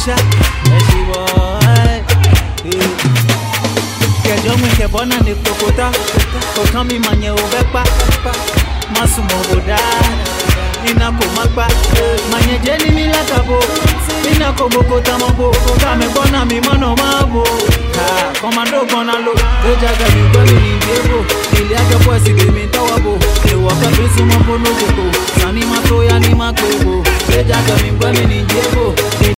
Esha, Eshi boy. Kejo mi kebona ni kokota, kokan mi manye obepa, masumo boda, nina ko magba, manye jeni mi lakabo, nina ko bokota mabo, kame bona mi mano mabo, komando bona lo, doja ga mi go ni debo.